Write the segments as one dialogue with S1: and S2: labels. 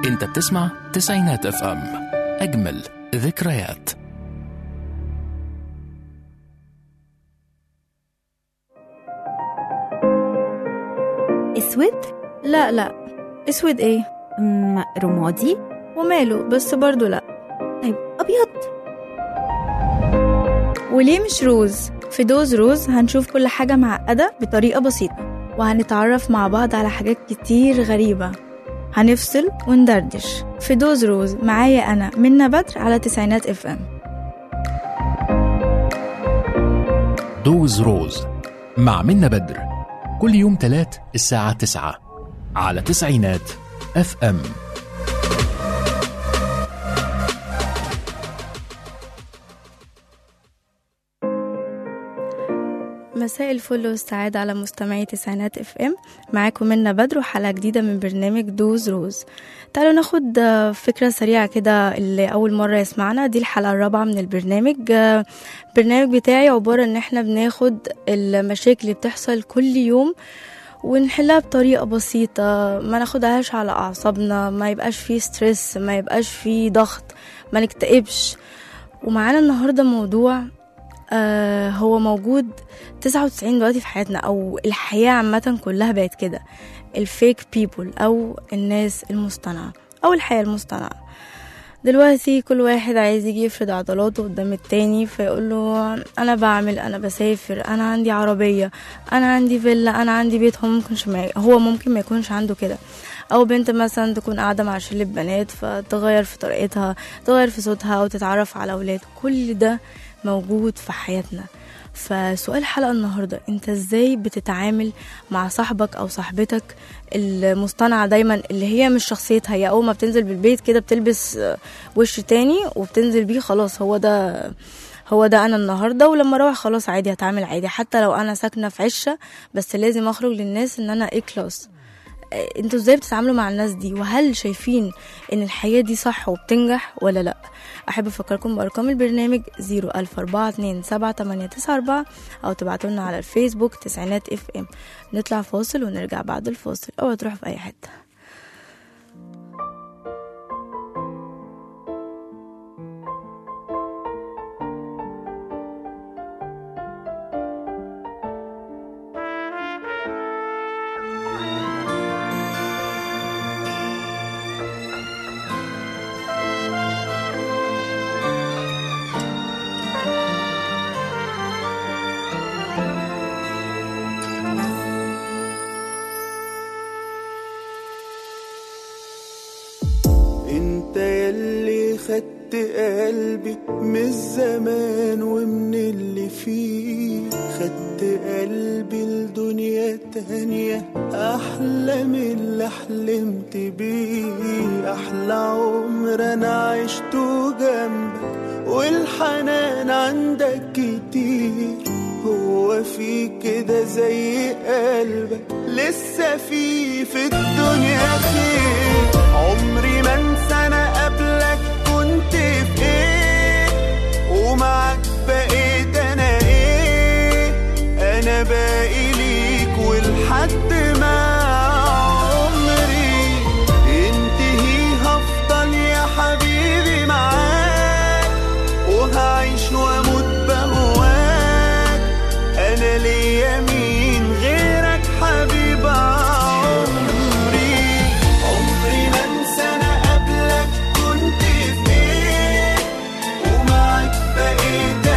S1: انت بتسمع تسعينات اف ام، اجمل ذكريات.
S2: اسود؟ لا اسود ايه؟
S3: رمادي؟
S2: وماله بس برضو لا.
S3: طيب ابيض؟
S2: وليه مش روز؟ في دوز روز هنشوف كل حاجة معقدة بطريقة بسيطة، وهنتعرف مع بعض على حاجات كتير غريبة، هنفصل وندردش في دوز روز. معايا أنا منى بدر على تسعينات اف ام.
S1: دوز روز مع منى بدر كل يوم تلات الساعة 9 على تسعينات اف ام.
S2: مساء الفل والسعادة على مستمعي تسعينات اف ام. معاكم منى بدر وحلقة جديدة من برنامج دوز روز. تعالوا ناخد فكرة سريعة كده. اللي أول مرة يسمعنا، دي الحلقة الرابعة من البرنامج. البرنامج بتاعي عبارة ان احنا بناخد المشاكل اللي بتحصل كل يوم ونحلها بطريقة بسيطة، ما ناخدهاش على أعصابنا، ما يبقاش فيه ستريس، ما يبقاش فيه ضغط، ما نكتئبش. ومعانا النهاردة موضوع هو موجود 99 دلوقتي في حياتنا، او الحياة عامة كلها بقت كده، الفيك بيبول او الناس المصطنعة او الحياة المصطنعة. دلوقتي كل واحد عايز يجي يفرض عضلاته قدام التاني، فيقول له انا بعمل، انا بسافر، انا عندي عربية، انا عندي فيلا، انا عندي بيت. هو ممكن ما يكونش عنده كده. او بنت مثلا تكون قاعدة مع شلة بنات فتغير في طريقتها، تغير في صوتها، او تتعرف على اولاد. كل ده موجود في حياتنا. فسؤال الحلقة النهاردة، انت ازاي بتتعامل مع صاحبك او صاحبتك المصطنعة دايما، اللي هي مش شخصيتها، هي اول ما بتنزل بالبيت كده بتلبس وش تاني وبتنزل بيه، خلاص هو ده انا النهاردة، ولما اروح خلاص عادي هتعامل عادي، حتى لو انا ساكنة في عشة بس لازم اخرج للناس ان انا كلاس. انتوا ازاي بتتعاملوا مع الناس دي؟ وهل شايفين ان الحياة دي صح وبتنجح ولا لا؟ احب افكركم بارقام البرنامج 004277894 او تبعتولنا على الفيسبوك تسعينات اف ام. نطلع فاصل ونرجع بعد الفاصل، او تروحوا في اي حتة.
S4: انت يلي خدت قلبي من الزمان ومن اللي فيه، خدت قلبي لدنيا تانية احلى من اللي حلمت بيه. احلى عمر انا عشته جنبك والحنان عندك كتير، هو في كده زي قلبك لسه في الدنيا خير. عمري ما انسى انا قبلك كنت في ايه، ومعك بقيت انا ايه. انا باقي ليك ولحد ما عمري ينتهي هفضل يا حبيبي معاك، وهعيش واموت بهواك. انا ليا مين غيرك حبيب عمري. عمري ما انسى انا قبلك كنت في ايه، ومعك بقيت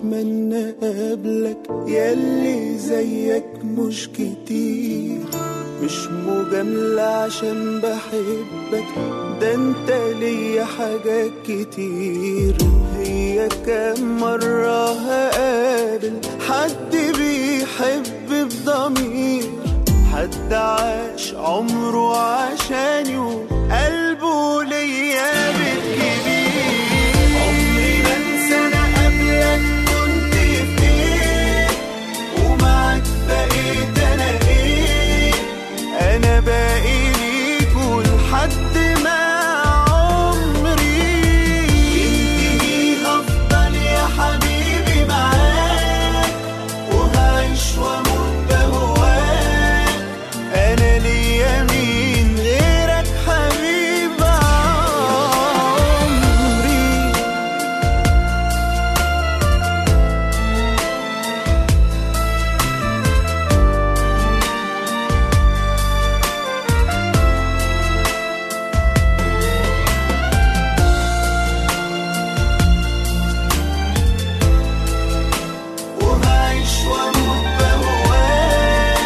S4: بتمنى قبلك ياللي زيك مش كتير. مش مجاملة عشان بحبك، ده انت ليا حاجات كتير. هي كام مرة هقابل حد بيحب بضمير، حد عاش عمره عشاني وقلبه ليا بالكبير. عمري ما انسى انا قبلك كنت في ايه، ومعاك بقيت انا ايه. انا باقي ليك ولحد ما عمري ينتهي هفضل يا حبيبي معاك، وهعيش واموت بهواك. انا ليا مين غيرك حبيب عمري. وهعيش واموت بهواك.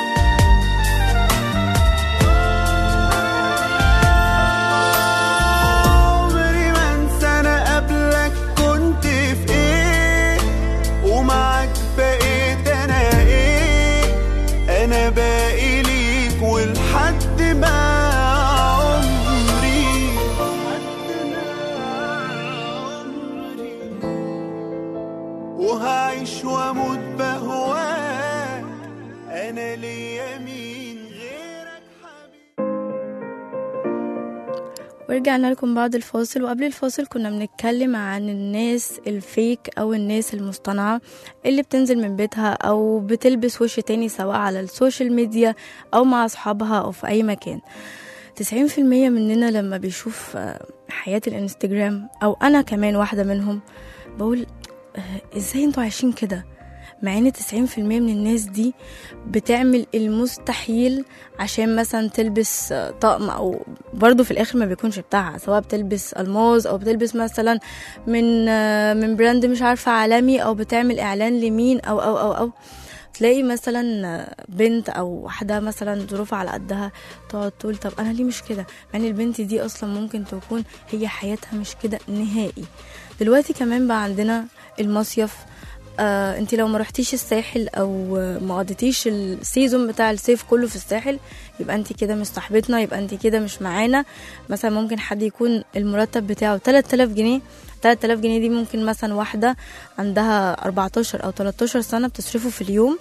S4: عمري ما انسى انا قبلك كنت في ايه، ومعاك بقيت انا ايه. انا باقي ليك ولحد ما عمري. وهعيش واموت بهواك. انا ليا مين غيرك حبيبي.
S2: ورجعنا لكم بعد الفاصل. وقبل الفاصل كنا بنتكلم عن الناس الفيك أو الناس المصطنعة اللي بتنزل من بيتها أو بتلبس وش تاني، سواء على السوشيال ميديا أو مع أصحابها أو في أي مكان. 90% مننا لما بيشوف حياة الانستجرام، أو أنا كمان واحدة منهم، بقول إزاي انتوا عايشين كده؟ مع ان 90% من الناس دي بتعمل المستحيل عشان مثلا تلبس طقم، او برضو في الاخر ما بيكونش بتاعها، سواء بتلبس الماظ او بتلبس مثلا من براند مش عارفة عالمي، او بتعمل اعلان لمين او تلاقي مثلا بنت او واحدة مثلا ظروفها على قدها تقعد تقول طب انا ليه مش كده، مع ان البنت دي اصلا ممكن تكون هي حياتها مش كده نهائي. دلوقتي كمان بقى عندنا المصيف. انت لو ما رحتيش الساحل او ما قضيتيش السيزون بتاع الصيف كله في الساحل، يبقى انت كده مش صاحبتنا، يبقى انت كده مش معانا. مثلا ممكن حد يكون المرتب بتاعه 3000 جنيه. 3000 جنيه دي ممكن مثلا واحدة عندها 14 أو 13 سنة بتصرفه في اليوم،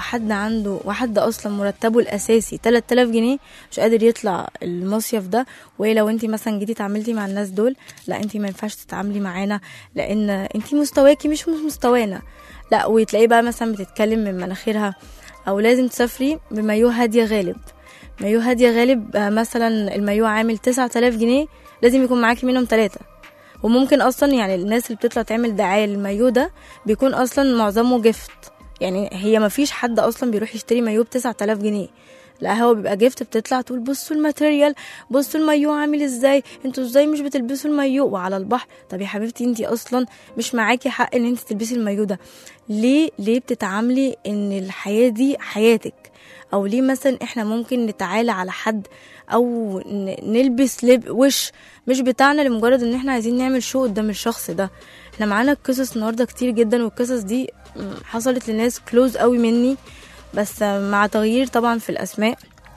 S2: واحد أصلا مرتبه الأساسي 3000 جنيه مش قادر يطلع المصيف ده. ولو انتي مثلا جيتي تعاملتي مع الناس دول، لا انتي ما ينفعش تتعاملي معانا لأن انتي مستواكي مش مستوانا. لا، وتلاقيه بقى مثلا بتتكلم من مناخيرها، أو لازم تسافري بمايو هادية غالب. مايو هادية غالب مثلا المايو عامل 9000 جنيه، لازم يكون معاكي منهم 3. وممكن اصلا يعني الناس اللي بتطلع تعمل دعايه للمايو ده بيكون اصلا معظمه جفت. يعني هي ما فيش حد اصلا بيروح يشتري مايو ب9000 جنيه، لا هو بيبقى جفت. بتطلع تقول بصوا الماتيريال، بصوا المايو عامل ازاي، انتوا ازاي مش بتلبسوا المايو وعلى البحر؟ طب يا حبيبتي انتي اصلا مش معاكي حق ان انتي تلبسي المايو ده. ليه بتتعاملي ان الحياه دي حياتك؟ او ليه مثلا احنا ممكن نتعالى على حد او نلبس وش مش بتاعنا لمجرد ان احنا عايزين نعمل شو قدام الشخص ده؟ احنا معانا قصص النهارده كتير جدا، والقصص دي حصلت لناس كلوز قوي مني، بس مع تغيير طبعا في الاسماء.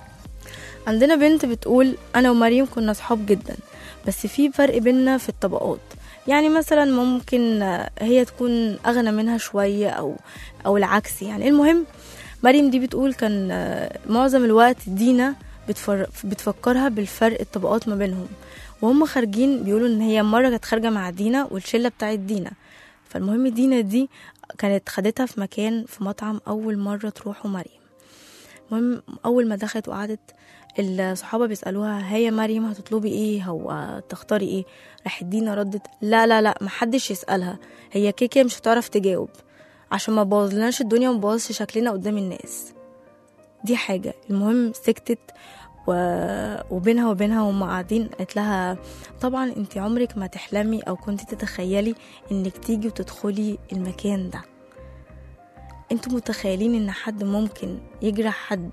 S2: عندنا بنت بتقول انا ومريم كنا صحاب جدا، بس في فرق بيننا في الطبقات. يعني مثلا ممكن هي تكون اغنى منها شويه او العكس. يعني المهم مريم دي بتقول كان معظم الوقت دينا بتفكرها بالفرق الطبقات ما بينهم، وهم خارجين بيقولوا ان هي مرة كانت خارجة مع دينا والشلة بتاعت دينا. فالمهم دينا دي كانت خدتها في مكان في مطعم اول مرة تروحوا مريم. المهم اول ما دخلت وقعدت، الصحابة بيسألوها هيا مريم هتطلبي ايه، هو تختاري ايه؟ راحت دينا ردت لا محدش يسألها، هي كيكه مش هتعرف تجاوب عشان ما بوظلناش الدنيا ومبوظش شكلنا قدام الناس. دي حاجة. المهم سكتت وبينها وبينها وهم قاعدين قالت لها طبعا انت عمرك ما تحلمي او كنت تتخيلي انك تيجي وتدخلي المكان ده. انتوا متخيلين ان حد ممكن يجرح حد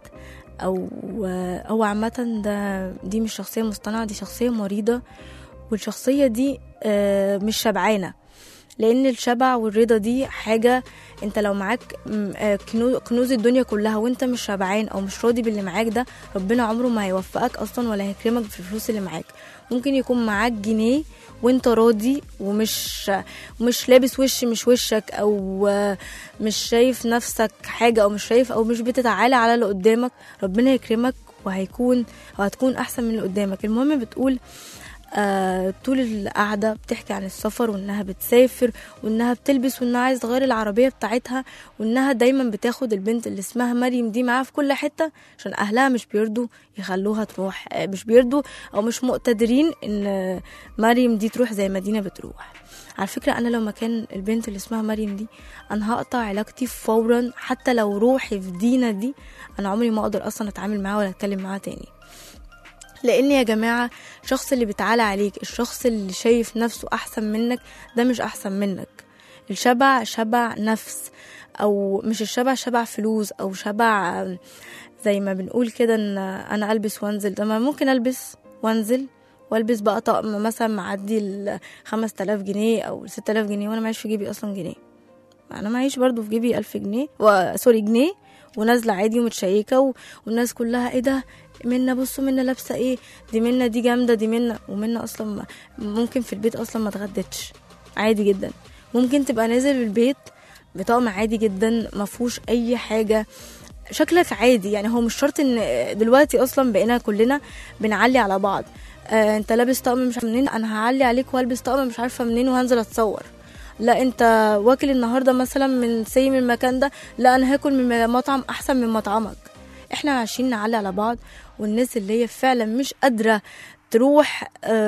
S2: او عامه دي مش شخصيه مصطنعه، دي شخصيه مريضه، والشخصيه دي مش شبعانه. لان الشبع والرضا دي حاجه، انت لو معاك كنوز الدنيا كلها وانت مش شبعان او مش راضي باللي معاك ده، ربنا عمره ما هيوفقك اصلا ولا هيكرمك في الفلوس اللي معاك. ممكن يكون معاك جنيه وانت راضي ومش لابس وش مش وشك، او مش شايف نفسك حاجه، او مش شايف او مش بتتعالى على اللي قدامك، ربنا يكرمك وهتكون احسن من اللي قدامك. المهم بتقول طول القعدة بتحكي عن السفر، وانها بتسافر، وانها بتلبس، وانها عايز تغير العربية بتاعتها، وانها دايما بتاخد البنت اللي اسمها مريم دي معاها في كل حتة عشان اهلها مش بيرضوا يخلوها تروح، مش بيرضوا او مش مقتدرين ان مريم دي تروح زي مدينة بتروح. على فكرة انا لو مكان البنت اللي اسمها مريم دي انا هقطع علاقتي فورا، حتى لو روحي في دينا دي انا عمري ما اقدر اصلا اتعامل معاها ولا اتكلم معاها تاني. لان يا جماعة الشخص اللي بيتعالى عليك، الشخص اللي شايف نفسه احسن منك، ده مش احسن منك. الشبع شبع نفس، او مش الشبع شبع فلوس، او شبع زي ما بنقول كده ان انا البس وانزل. ده ما ممكن البس وانزل والبس بقى طقم مثلا معدي 5000 جنيه او 6000 جنيه وانا معيش في جيبي اصلا جنيه. انا معيش برضو في جيبي 1000 جنيه جنيه، ونازله عادي ومتشيكه والناس كلها ايه ده منا، بصوا منا لابسه ايه، دي منا دي جامده، دي منا اصلا ممكن في البيت اصلا ما اتغدتش عادي جدا. ممكن تبقى نازل البيت بطقم عادي جدا ما فيهوش اي حاجه، شكلك عادي. يعني هو مش شرط ان دلوقتي اصلا بقينا كلنا بنعلي على بعض. انت لابس طقم مش عارفه منين، انا هعلي عليك والبس طقم مش عارفه منين وهنزل اتصور. لا انت واكل النهارده مثلا من المكان ده، لا انا هاكل من مطعم احسن من مطعمك. احنا عايشين نعلي على بعض، والناس اللي هي فعلا مش قادره تروح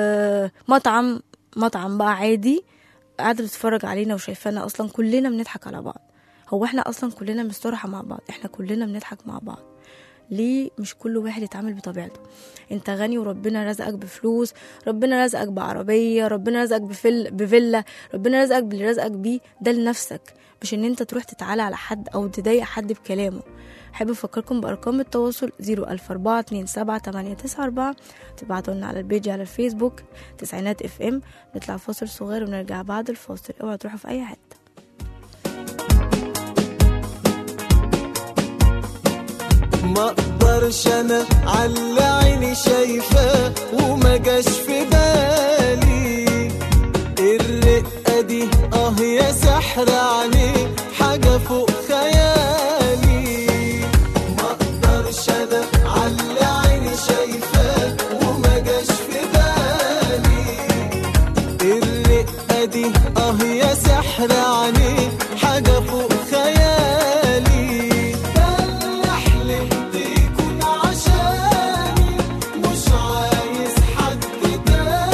S2: مطعم بقى عادي قاعده بتتفرج علينا وشايفانا اصلا كلنا بنضحك على بعض. هو احنا اصلا كلنا مسترحة مع بعض، احنا كلنا بنضحك مع بعض. ليه مش كل واحد يتعامل بطبيعته؟ انت غني وربنا رزقك بفلوس، ربنا رزقك بعربية، ربنا رزقك بفيلا، ربنا رزقك باللي رزقك بيه ده لنفسك، مش ان انت تروح تتعالى على حد او تضايق حد بكلامه. حابب افكركم بارقام التواصل 004278994، تبعتوا لنا على البيج على الفيسبوك تسعينات اف ام. نطلع فاصل صغير ونرجع بعد الفاصل، اوعوا تروحوا في اي حته.
S4: ما اقدرش انا على عيني شايفاه وما جاش في بالي الرقه دي، يا سحر عليه حاجه فوق خيالي. ما اقدرش انا على عيني شايفاه وما جاش في بالي الرقه دي، يا سحر عليه حاجه فوق خيالي. ده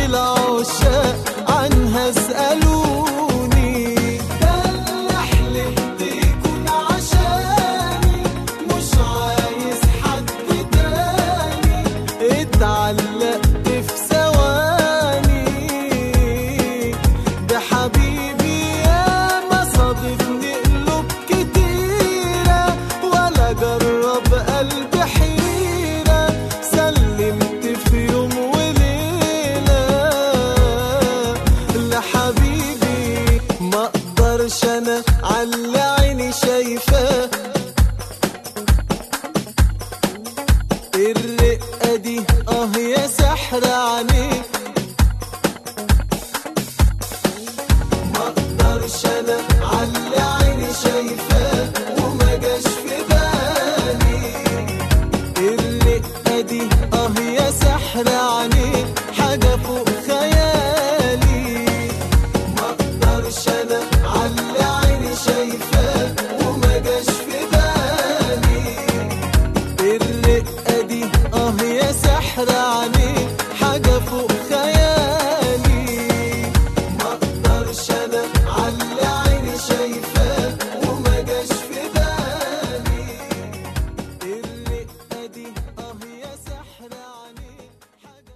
S4: العشاق عنها اسألوني، ده اللي حلمت يكون عشاني، مش عايز حد تاني، اتعلقت في ثواني بحبيبي، ياما صادفني قلوب كتيرة ولا جرب قلبي حيرة، سلمت في يوم وليلة لحبيبي، ما اقدرش انا على عيني شايفاه، الرقة دي يا سحر عينيك، ما اقدرش انا على عيني شايفاه وما جاش في بالي، الرقة دي يا سحر عينيك، حاجة فوق خيالي، ما اقدرش انا على عيني شايفاه وما جاش في بالي، الرقة دي يا سحر عينيك، حاجة فوق خيالي، ما اقدرش انا على عيني شايفاه وما جاش في بالي، الرقة دي يا سحر عينيك، حاجة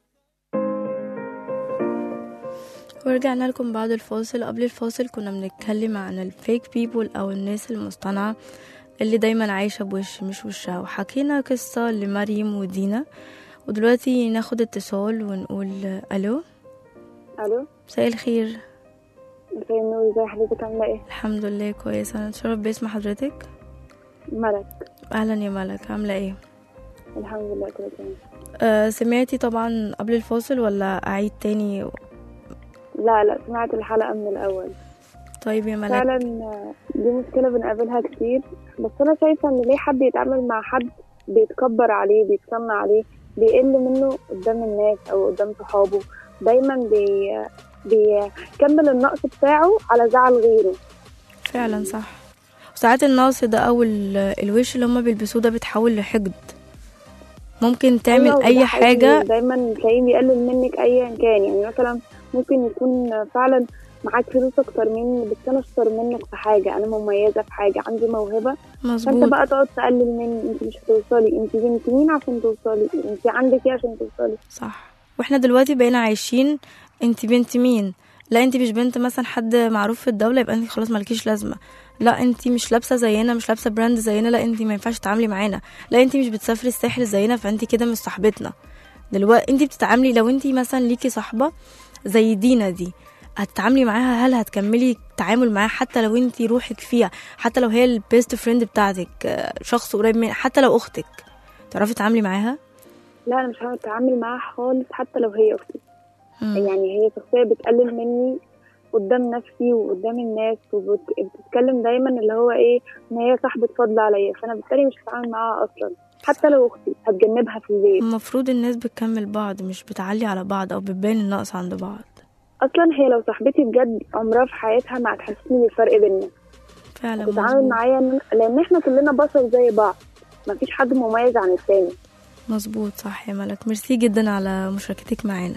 S2: ورجعنا لكم بعد الفاصل. قبل الفاصل كنا بنتكلم عن الفيك بيبول او الناس المصطنعة اللي دايما عايشة بوش مش وشها، وحكينا قصة لمريم ودينا، ودلوقتي ناخد اتصال ونقول الو.
S5: الو،
S2: مساء الخير.
S5: مساء النور، ازي حضرتك؟ عامله ايه؟
S2: الحمد لله كويسة. انا اتشرف باسم حضرتك.
S5: ملك.
S2: اهلا يا ملك، عاملة ايه؟
S5: الحمد لله كله تمام.
S2: سمعتي طبعا قبل الفاصل ولا اعيد تاني؟
S5: لا سمعت الحلقه من الاول.
S2: طيب يا ملك،
S5: فعلا دي مشكله بنقابلها كتير، بس انا شايفه ان ليه حد يتعامل مع حد بيتكبر عليه، بيتصنع عليه، بيقل منه قدام الناس او قدام صحابه، دايما بيكمل النقص بتاعه على زعل غيره.
S2: فعلا صح. وساعات النقص ده او الوش اللي هما بيلبسوه ده بيتحول لحقد، ممكن تعمل
S5: أيوة،
S2: اي حاجة.
S5: دايما تلاقيه بيقلل منك ايا كان، يعني مثلا ممكن يكون فعلا معاك فلوس اكتر مني، بس انا اشطر منك في حاجه، انا مميزه في حاجه، عندي موهبه،
S2: مظبوط.
S5: فانت بقى تقعد تقلل مني، انت مش هتوصلي، انت بنت مين عشان توصلي، انت عندك ايه عشان توصلي؟
S2: صح. واحنا دلوقتي بقينا عايشين انت بنت مين، لا انت مش بنت مثلا حد معروف في الدولة يبقى انت خلاص مالكيش لازمة، لا انت مش لابسة زينا، مش لابسة براند زينا، لا انت ما ينفعش تتعاملي معانا، لا انت مش بتسافري الساحل زينا فانت كده مش صاحبتنا. دلوقتي انت بتتعاملي، لو انت مثلا ليكي صاحبة زي دينا دي، هتتعاملي معاها، هل هتكملي تعامل معاها حتى لو انت روحك فيها، حتى لو هي البيست فريند بتاعتك، شخص قريب منك، حتى لو اختك، تعرفي تتعاملي معاها؟
S5: لا انا مش هعرف اتعامل معاها خالص حتى لو هي اختي. يعني هي شخصيه بتقلل مني قدام نفسي وقدام الناس، وبتتكلم دايما اللي هو ايه، ان هي صاحبه فضل عليا، فانا بالتالي مش هتعامل معاها اصلا، حتى لو اختي هتجنبها في البيت.
S2: المفروض الناس بتكمل بعض، مش بتعلي على بعض او بتبين النقص عند بعض.
S5: اصلا هي لو صاحبتي بجد عمرها في حياتها ما هتحسسني بالفرق بيننا،
S2: فعلا
S5: بتتعامل معايا لان احنا كلنا بشر زي بعض، مفيش حد مميز عن التاني.
S2: مظبوط. صح يا ملك، ميرسي جدا على مشاركتك معانا.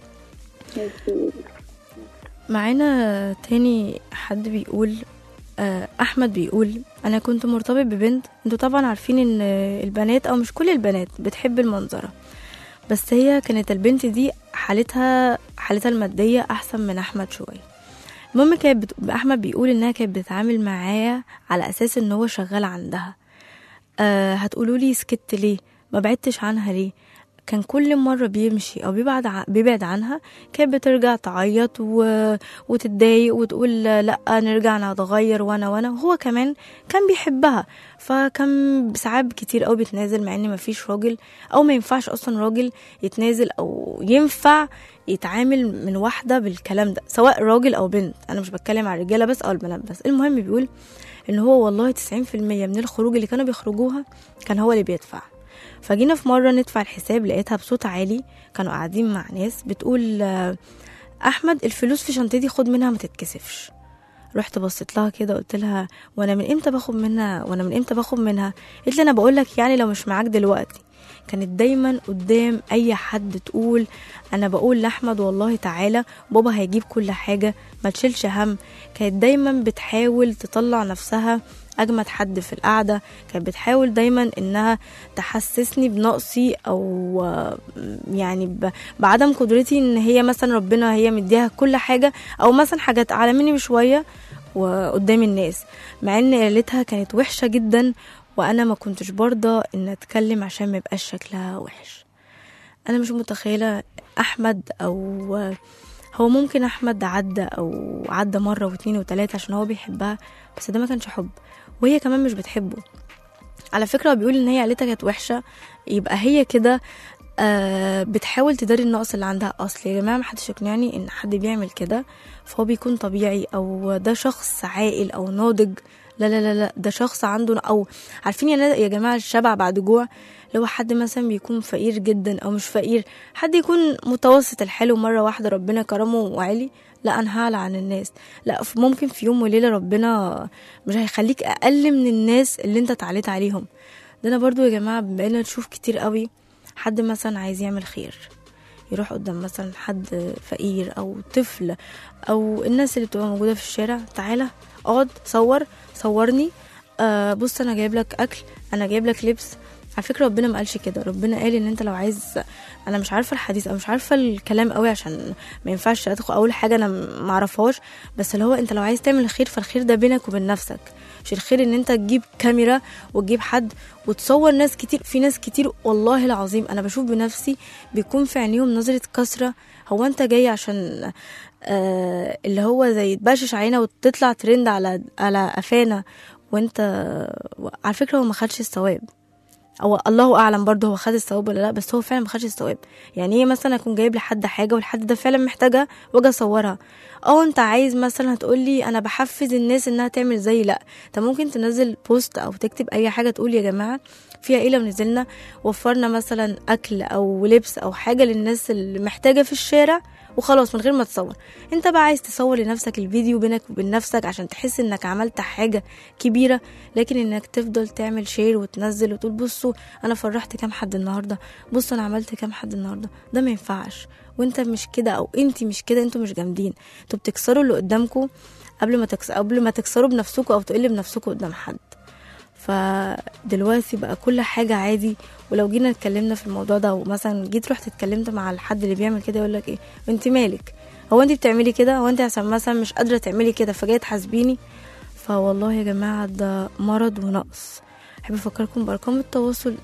S2: معانا تاني حد بيقول، احمد بيقول انا كنت مرتبط ببنت، انتوا طبعا عارفين ان البنات او مش كل البنات بتحب المنظرة، بس هي كانت البنت دي حالتها المادية احسن من احمد شوية. المهم احمد بيقول انها كانت بتتعامل معايا على اساس ان هو شغال عندها. هتقولوا لي سكت ليه، ما بعدتش عنها ليه؟ كان كل مرة بيمشي أو بيبعد عنها كانت بترجع تعيط وتتضايق وتقول لا نرجع نتغير وانا وهو كمان كان بيحبها، فكان ساعات كتير أو بيتنازل، مع ان مفيش راجل أو ما ينفعش أصلا راجل يتنازل أو ينفع يتعامل من واحدة بالكلام ده، سواء راجل أو بنت. أنا مش بتكلم على الرجالة بس أو البنات بس. المهم بيقول إن هو والله 90% من الخروج اللي كانوا بيخرجوها كان هو اللي بيدفع. فجينا في مرة ندفع الحساب، لقيتها بصوت عالي، كانوا قاعدين مع ناس بتقول أحمد الفلوس في شنطتي خد منها ما تتكسفش. رحت بصيت لها كده قلت لها وانا من امتى باخد منها؟ قلت لي انا بقول لك يعني لو مش معاك دلوقتي كانت دايما قدام اي حد تقول انا بقول لاحمد والله تعالى بابا هيجيب كل حاجة ما تشيلش هم. كانت دايما بتحاول تطلع نفسها اجمد حد في القعدة. كانت بتحاول دايما انها تحسسني بنقصي او يعني بعدم قدرتي ان هي مثلا ربنا هي مديها كل حاجة او مثلا حاجات اعلى مني بشوية وقدام الناس، مع ان قالتها كانت وحشة جدا وانا ما كنتش برضى ان اتكلم عشان ما يبقاش شكلها وحش. انا مش متخيلة احمد او هو ممكن احمد عدى مرة واتنين وتلاتة عشان هو بيحبها، بس ده ما كانش حب وهي كمان مش بتحبه. على فكرة بيقول ان هي عيلتها كانت وحشة، يبقى هي كده بتحاول تداري النقص اللي عندها. اصل يا جماعة محدش يقنعني ان حد بيعمل كده فهو بيكون طبيعي او ده شخص عاقل او ناضج. لا لا لا لا، ده شخص عنده او عارفين يا جماعة الشبع بعد جوع. لو حد مثلا بيكون فقير جدا او مش فقير، حد يكون متوسط الحلو مرة واحدة ربنا كرمه وعلي، لا انا هعلى عن الناس. لا ممكن في يوم وليلة ربنا مش هيخليك اقل من الناس اللي انت اتعليت عليهم. ده انا برضو يا جماعة بقينا نشوف كتير قوي حد مثلا عايز يعمل خير يروح قدام مثلا حد فقير او طفل او الناس اللي بتبقى موجودة في الشارع، تعالى اقعد صورني، بص انا جايب لك اكل، انا جايب لك لبس. على فكرة ربنا ما قالش كده، ربنا قال ان انت لو عايز، انا مش عارفة الحديث او مش عارفة الكلام قوي عشان ما ينفعش ادخل اول حاجة انا ما اعرفهاش، بس اللي هو انت لو عايز تعمل خير فالخير ده بينك وبين نفسك، مش الخير ان انت تجيب كاميرا وتجيب حد وتصور ناس كتير. في ناس كتير والله العظيم انا بشوف بنفسي بيكون في عينيهم نظرة كسرة، هو انت جاي عشان اللي هو زي تبشش علينا وتطلع ترند على قفانا، وانت على فكرة هو ما خدش الثواب، او الله اعلم برضه هو خد الثواب ولا لا، بس هو فعلا ما خدش الثواب. يعني ايه مثلا اكون جايب لحد حاجه والحد ده فعلا محتاجها واجي اصورها، انت عايز مثلا هتقولي انا بحفز الناس انها تعمل زي، لا انت ممكن تنزل بوست او تكتب اي حاجه تقول يا جماعه فيها ايه لو نزلنا وفرنا مثلا اكل او لبس او حاجه للناس اللي محتاجه في الشارع وخلاص من غير ما تصور. انت بقى عايز تصور لنفسك الفيديو بينك وبين نفسك عشان تحس انك عملت حاجة كبيرة، لكن انك تفضل تعمل شير وتنزل وتقول بصوا انا فرحت كام حد النهاردة، بصوا انا عملت كام حد النهاردة، ده ما ينفعش. وانت مش كده او انتي مش كده، انتوا مش جامدين، انتوا بتكسروا اللي قدامكم قبل ما تكسروا بنفسكم او تقلوا بنفسكم قدام حد. فدلوقتي بقى كل حاجة عادي، ولو جينا اتكلمنا في الموضوع ده ومثلا جيت رحت اتكلمت مع الحد اللي بيعمل كده يقولك ايه انت مالك، هو انت بتعملي كده، هو انت عشان مثلا مش قادرة تعملي كده فجاية تحاسبيني؟ فوالله يا جماعة ده مرض ونقص. احب افكركم بارقام التواصل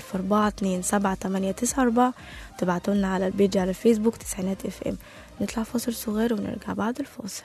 S2: 004278894، تبعتولنا على البيج على الفيسبوك تسعينات اف ام. نطلع فاصل صغير ونرجع بعد الفاصل.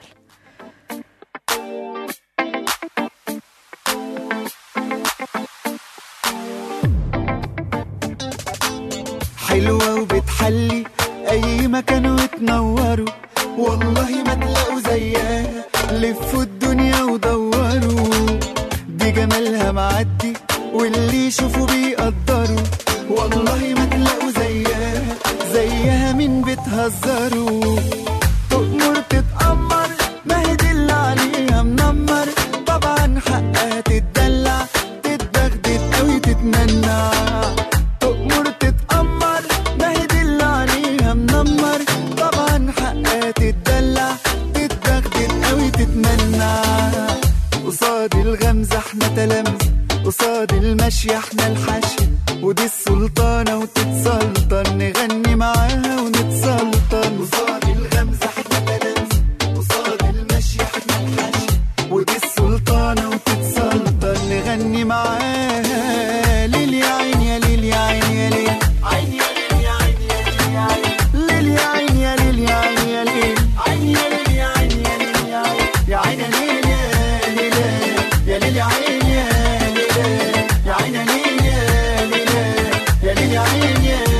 S4: حلوة وبتحلي أي مكان وتنوروا، والله ما تلاقوا زيها، لفوا الدنيا ودوروا، دي جمالها معدي واللي يشوفوا بيقدروا، والله ما تلاقوا زيها من بتهزروا. تؤمر تتأمر ما هي دي اللي عليها منمر، طبعا حقها تتدلع تتبغدد أوي تتمنع. تؤمر تتأمر ما هي دي اللي عليها منمر، طبعا حقها تتدلع تتبغدد أوي تتمنع. قصاد الغمزة احنا تلامذة، قصاد المشي احنا الحشي، ودي السلطانة وتتسلطن نغني معاها ونتسلطن. قصاد الغمزة احنا تلامذة، قصاد المشي احنا الحشي، ودي السلطانة وتتسلطن نغني معاها. ليل يا عين يا ليل يا عين يا ليل، عين يا ليل يا عين يا ليل يا عين، ليل يا عين يا ليل يا عين يا ليل، عين يا ليل يا عين يا ليل يا عين يا ليل يا ليل يا عين يا ليل يا عين يا ليل يا ليل يا عين يا ليل.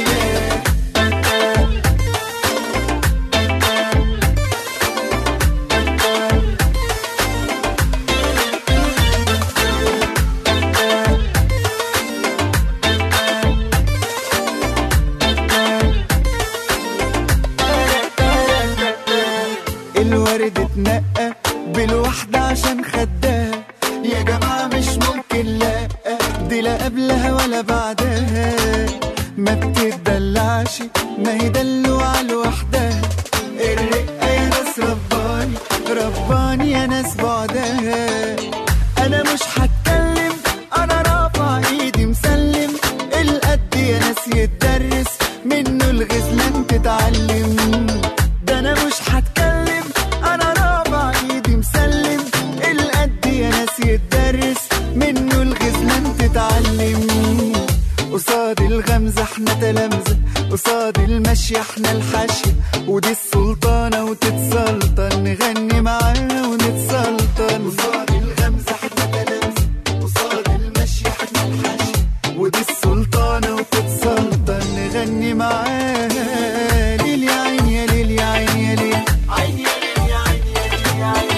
S4: الورد اتنقى بالوحدة عشان خدها، يا جماعة مش ممكن لا، دي لا قبلها ولا بعدها، ما بتدلعش ما هي دلوعة لوحدها. الرقة يا ناس رباني رباني يا ناس بعدها. انا مش هتكلم انا رافع ايدي مسلم، القد يا ناس يتدرس منه الغزلان تتعلم. ده انا مش هتكلم انا رافع ايدي مسلم، القد يا ناس يتدرس منه الغزلان تتعلم. قصاد الغمزة احنا تلامذة، قصاد المشي احنا الحاشية، ودي السلطانة وتتسلطن نغني معاها ونتسلطن. قصاد الغمزة احنا تلامذة، قصاد المشي احنا الحاشية، ودي السلطانة وتتسلطن نغني معاها. ليل يا عين يا ليل يا عين يا ليل عين يا ليل يا عين يا ليل يا عين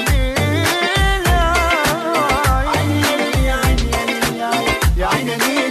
S4: يا عين يا ليل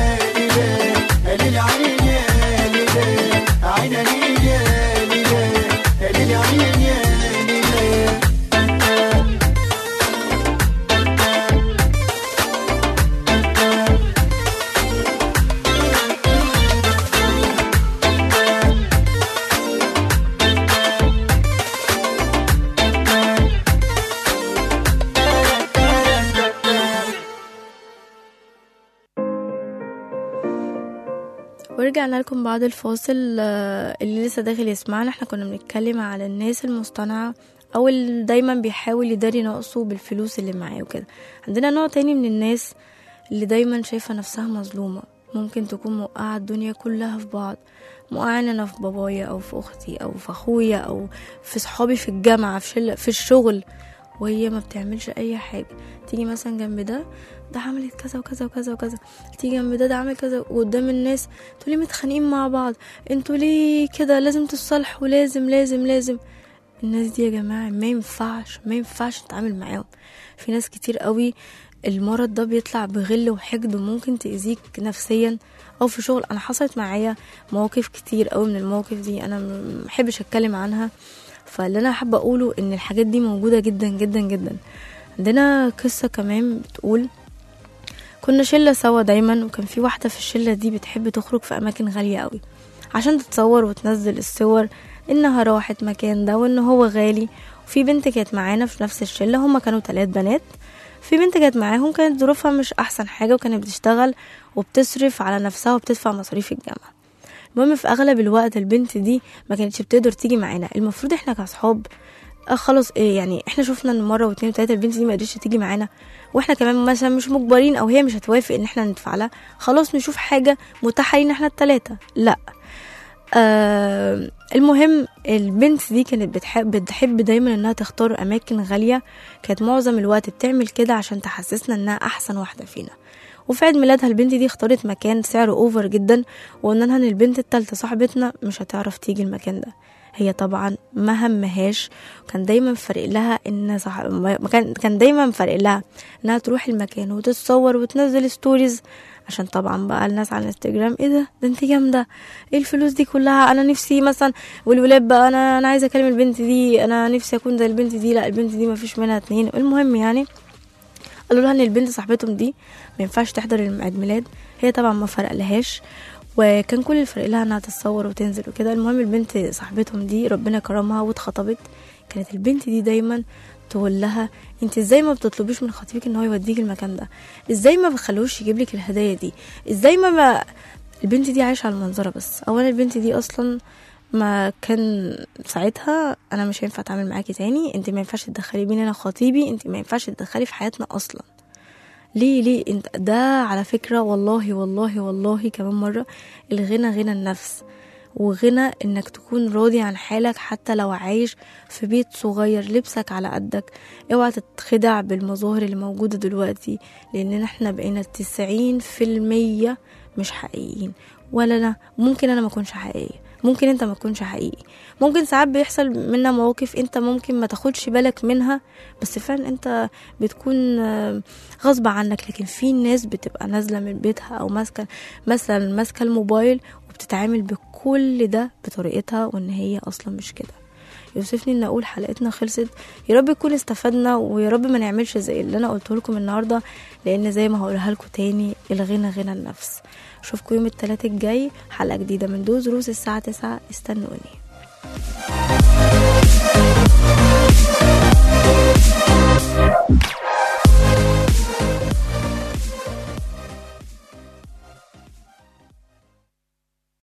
S2: ورجعنا لكم بعد الفاصل. اللي لسه داخل يسمعنا احنا كنا بنتكلم على الناس المصطنعة او اللي دايما بيحاول يداري نقصه بالفلوس اللي معاه وكده. عندنا نوع تاني من الناس اللي دايما شايفة نفسها مظلومة، ممكن تكون موقعة الدنيا كلها في بعض، موقعين انا في بابايا او في اختي او في اخويا او في صحابي في الجامعة في الشغل، وهي ما بتعملش اي حاجة. تيجي مثلا جنب ده عملت كذا وكذا وكذا وكذا، تيجي جنب ده عمل كذا، وقدام الناس تقولي متخانقين مع بعض، انتوا ليه كده، لازم تصلحوا، لازم لازم لازم. الناس دي يا جماعة ما ينفعش نتعامل معاهم. في ناس كتير قوي المرض ده بيطلع بغل وحقد وممكن تأذيك نفسيا او في شغل. انا حصلت معايا مواقف كتير قوي من المواقف دي انا محبش اتكلم عنها، فاللي انا حابة اقوله ان الحاجات دي موجودة جدا جدا جدا. عندنا قصة كمان بتقول كنا شلة سوا دايما، وكان في واحدة في الشلة دي بتحب تخرج في اماكن غالية قوي عشان تتصور وتنزل الصور انها راحت مكان ده وان هو غالي. وفي بنت كانت معانا في نفس الشلة، هما كانوا 3 بنات، في بنت كانت معاهم كانت ظروفها مش احسن حاجة وكانت بتشتغل وبتصرف على نفسها وبتدفع مصاريف الجامعة. المهم في اغلب الوقت البنت دي ما كانتش بتقدر تيجي معانا. المفروض احنا كاصحاب خلاص يعني احنا شفنا ان مرة و2 و3 البنت دي ما قدرتش تيجي معانا، واحنا كمان مثلا مش مجبرين او هي مش هتوافق ان احنا ندفع لها، خلاص نشوف حاجة متاحة لينا احنا ال3. لا المهم البنت دي كانت بتحب دايما انها تختار اماكن غالية، كانت معظم الوقت بتعمل كده عشان تحسسنا انها احسن واحدة فينا. وفي عيد ميلادها البنت دي اختارت مكان سعره اوفر جدا، وقلنا لها ان البنت التالتة صاحبتنا مش هتعرف تيجي المكان ده. هي طبعا ما همهاش، كان دايما فرق لها ان كان دايما فرق لها انها تروح المكان وتتصور وتنزل ستوريز، عشان طبعا بقى الناس على الانستجرام ايه ده انت جامده، ايه الفلوس دي كلها، انا نفسي مثلا. والولاد بقى انا عايزه اكلم البنت دي، انا نفسي اكون زي البنت دي، لا البنت دي ما فيش منها 2. المهم يعني قالوا لها ان البنت صاحبتهم دي ما ينفعش تحضر العيد ميلاد. هي طبعا ما فرق لهاش، وكان كل الفرق لها انها تتصور وتنزل وكده. المهم البنت صاحبتهم دي ربنا كرمها واتخطبت. كانت البنت دي دايما تقول لها انت ازاي ما بتطلبيش من خطيبك ان هو يوديك المكان ده، ازاي ما بتخلوش يجيب لك الهدايا دي، ازاي ما البنت دي عايشه على المنظره بس. اولا البنت دي اصلا ما كان ساعتها انا مش هينفع اتعامل معاكي تاني، انت ما ينفعش تدخلي بيني انا خطيبي، انت ما ينفعش تدخلي في حياتنا اصلا. ليه انت ده على فكره والله والله والله كمان مره الغنى غنى النفس، وغنى انك تكون راضي عن حالك حتى لو عايش في بيت صغير لبسك على قدك. اوعى تتخدع بالمظاهر اللي موجودة دلوقتي، لان احنا بقينا 90% مش حقيقيين. ولا انا ممكن انا ما اكونش حقيقية، ممكن انت ما تكونش حقيقي، ممكن ساعات بيحصل منا مواقف انت ممكن ما تاخدش بالك منها، بس فعلا انت بتكون غصب عنك. لكن في ناس بتبقى نازلة من بيتها او ماسكة الموبايل وبتتعامل بكل ده بطريقتها، وان هي اصلا مش كده. يوصفني ان اقول حلقتنا خلصت. يا رب يكون استفدنا، ويا رب ما نعملش زي اللي انا قلته لكم النهارده، لان زي ما هقولها لكم تاني، الغنى غنى النفس. اشوفكم يوم الثلاث الجاي حلقه جديده من دوز روز الساعه 9. استنوني.